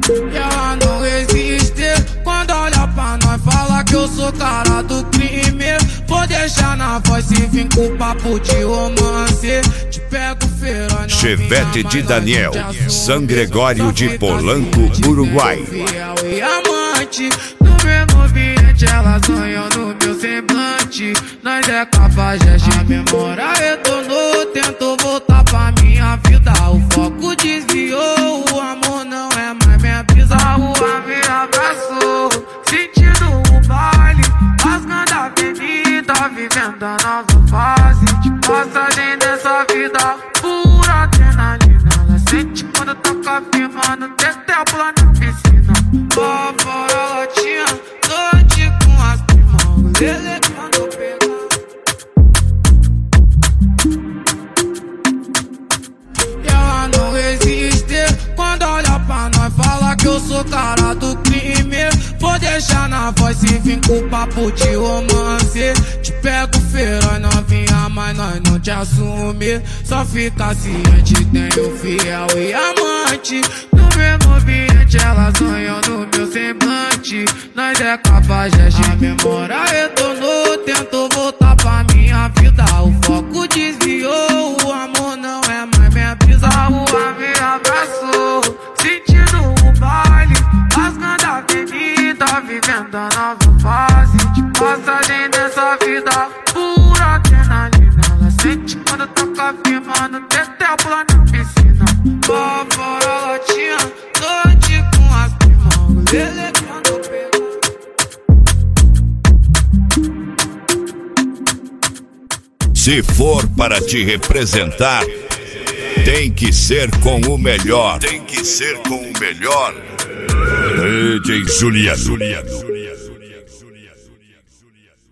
E ela não resiste quando olha pra nós, fala que eu sou cara do crime. Vou deixar na voz se vim com papo de romance. Te pego feroz, Chevette de Daniel, São Gregório de Polanco, Uruguai. Fiel e amante, no mesmo ambiente ela sonhou no meu semblante. Nós é cafajeste, a memória retornou, tentou voltar pra minha vida. O foco desviou, o amor não é mais minha brisa. A rua me abraçou, sentindo o baile, rasgando a avenida, vivendo a nova fase de passagem dessa vida. Pura adrenalina, ela sente quando toca firmando, até pular na piscina. Lá fora ela tinha noite com as primas, ele quando pega. E ela não resiste quando olha pra nós, fala que eu sou cara do crime. Vou deixar na voz se vim com papo de romance. Te pego feroz, novinha, mas nós não te assume. Só fica ciente, tenho fiel e amante. No mesmo ambiente ela sonhou no meu semblante. Nós é cafajeste, a memória retornou, tentou voltar pra minha vida. O foco desviou, o amor não é mais minha brisa. A rua me abraçou, sentindo o baile, rasgando a avenida, vivendo a nova fase de passagem dessa vida. Pura adrenalina, ela sente quando toca firmando, até pular na piscina. Lá fora ela tinha noite com as primas, ele quando pega. Se for para te representar, tem que ser com o melhor. Tem que ser com o melhor. DJ Juliano.